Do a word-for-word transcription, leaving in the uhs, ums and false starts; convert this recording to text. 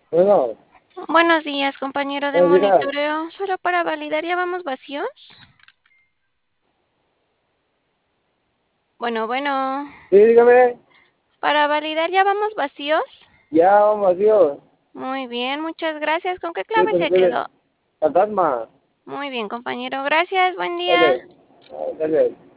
Bueno, Buenos días, compañero de buenos días. monitoreo. Solo para validar, ¿ya vamos vacíos? Bueno, bueno. Sí, dígame. Para validar, ¿ya vamos vacíos? Ya vamos, Dios. Muy bien, muchas gracias. ¿Con qué Sí, clave pues, se espere. quedó? Fantasma. Muy bien, compañero. Gracias, buen día. Dale. Ah, dale.